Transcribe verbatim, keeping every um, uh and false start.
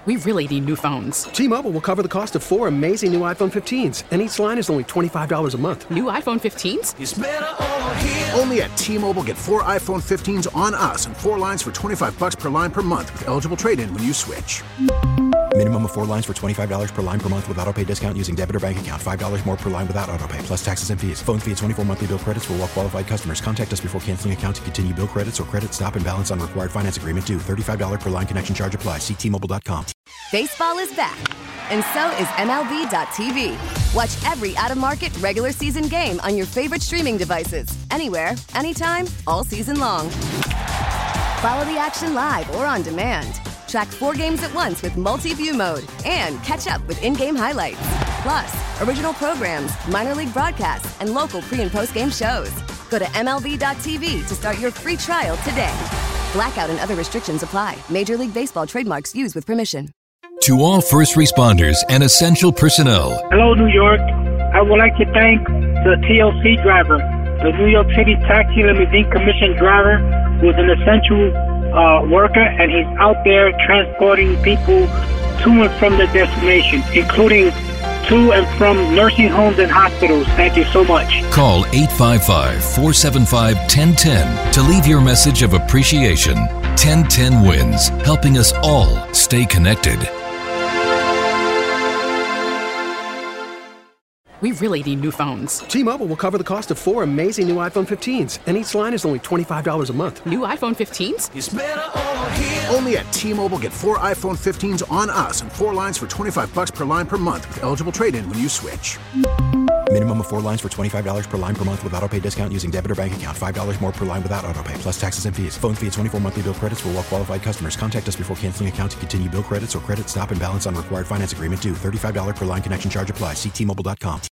We really need new phones. T-Mobile will cover the cost of four amazing new iPhone fifteens, and each line is only twenty-five dollars a month. New iPhone fifteens? It's better over here. Only at T-Mobile, get four iPhone fifteens on us and four lines for twenty-five dollars per line per month with eligible trade-in when you switch. Minimum of four lines for twenty-five dollars per line per month with autopay discount using debit or bank account. five dollars more per line without autopay, plus taxes and fees. Phone fee at twenty-four monthly bill credits for well-qualified customers. Contact us before canceling account to continue bill credits or credit stop and balance on required finance agreement due. thirty-five dollars per line connection charge applies. See T Mobile dot com. Baseball is back, and so is M L B dot T V. Watch every out-of-market regular season game on your favorite streaming devices. Anywhere, anytime, all season long. Follow the action live or on demand. Track four games at once with multi-view mode and catch up with in-game highlights. Plus, original programs, minor league broadcasts, and local pre- and post-game shows. Go to M L B dot T V to start your free trial today. Blackout and other restrictions apply. Major League Baseball trademarks used with permission. To all first responders and essential personnel. Hello, New York. I would like to thank the T L C driver, the New York City Taxi Limousine Commission driver, who is an essential uh, worker, and he's out there transporting people to and from their destination, including to and from nursing homes and hospitals. Thank you so much. Call eight five five, four seven five, one zero one zero to leave your message of appreciation. ten ten wins, helping us all stay connected. We really need new phones. T-Mobile will cover the cost of four amazing new iPhone fifteens, and each line is only twenty-five dollars a month. New iPhone fifteens? It's better over here. Only at T-Mobile, get four iPhone fifteens on us and four lines for twenty-five dollars per line per month with eligible trade-in when you switch. Minimum of four lines for twenty-five dollars per line per month with autopay discount using debit or bank account. five dollars more per line without autopay, plus taxes and fees. Phone fee at twenty-four monthly bill credits for well-qualified customers. Contact us before canceling account to continue bill credits or credit stop and balance on required finance agreement due. thirty-five dollars per line connection charge applies. See T Mobile dot com.